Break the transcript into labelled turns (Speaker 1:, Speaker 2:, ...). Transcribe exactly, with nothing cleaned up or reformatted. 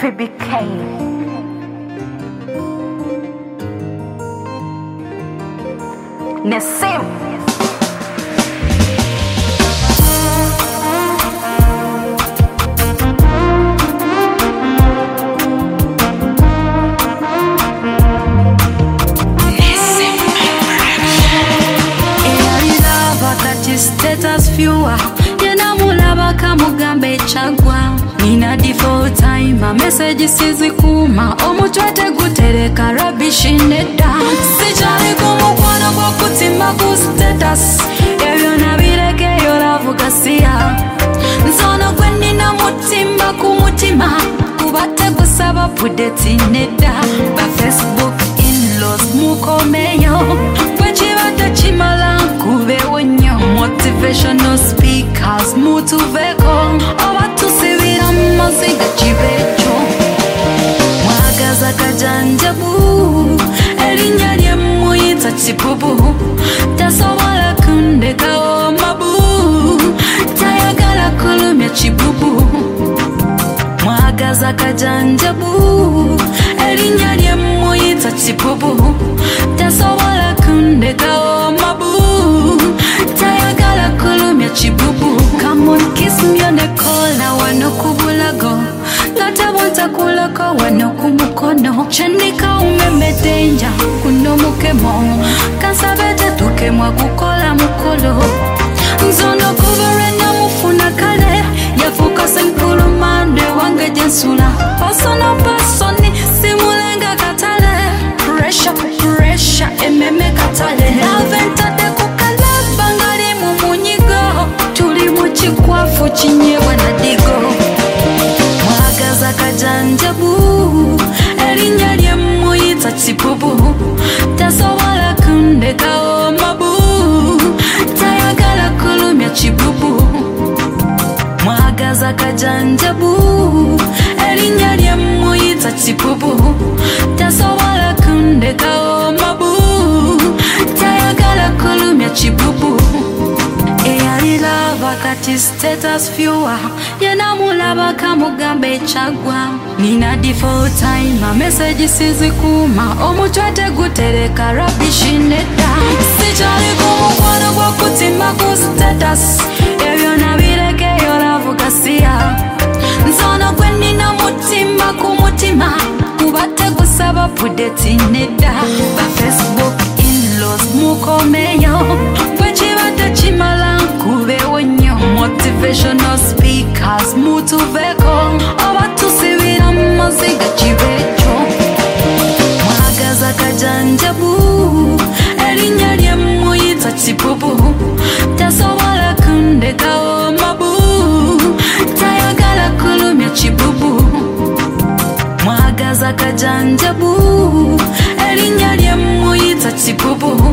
Speaker 1: P B K. Nessim.
Speaker 2: Status viewer yena mulaba kamugambe chagwa nina default time a message sizikuma omutwete gutereka rubbish nedda sichali kumukwano kwa kutimba ku status ebyo nabireke yoravuga siya nzono gwe nina mutimba ku mutima kubate gusaba pudeti nedda ba Facebook in-laws mukomeyo gwe kibadde kimala kubewo nnyo motivational speakers mutuveko abatusibira mu maziga kibecho mwagaza kajanjabu erinnya lye muyita kibubu tasobola kundekawo mabu tayagala kulumya kibubu mwagaza kajanjabu erinnya lye muyita kibubu tasobola kundekawo mabu tayagala kulumya kibubu. Come on, kiss me on the collar, wano kubulago ngata bonta kulako wano kumukono chendika umeme danger kuno mukemo kansabete tukemwa kukola mukolo nzono kubere na mufuna kale yafuka senkulu mande wange jensula pasona pasoni simulenga katale pressure pressure ememe katale laventa de kukala bangali mumunyigo tuli muchikwafu chinyewa na digo mwagaza kajanjabu erinnya lye muyita kibubu tasobola kundekawo mabu tayagala kulumya kibubu mwagaza kajanjabu erinnya lye muyita kibubu tasobola kundekawo mabu tayagala kulumya kibubu eyalilaba kati status viewer yena mulaba kamugambe chagwa nina default time a message sizikuma omutwete gutereka rubbish nedda sichali kumukwano gwa kutimba ku status ebyo nabireke yoravuga siya nzono gwe nina mutimba ku mutima kubate gusaba pudeti nedda ba Facebook in-laws mukomeyo gwe kibadde kimala kubewo nnyo motivational speakers mutuveko abatusibira mu maziga kibecho mwagaza kajanjabu erinnya lye muyita kibubu tasobola kundekawo mabu tayagala kulumya kibubu mwagaza kajanjabu erinnya lye muyita kibubu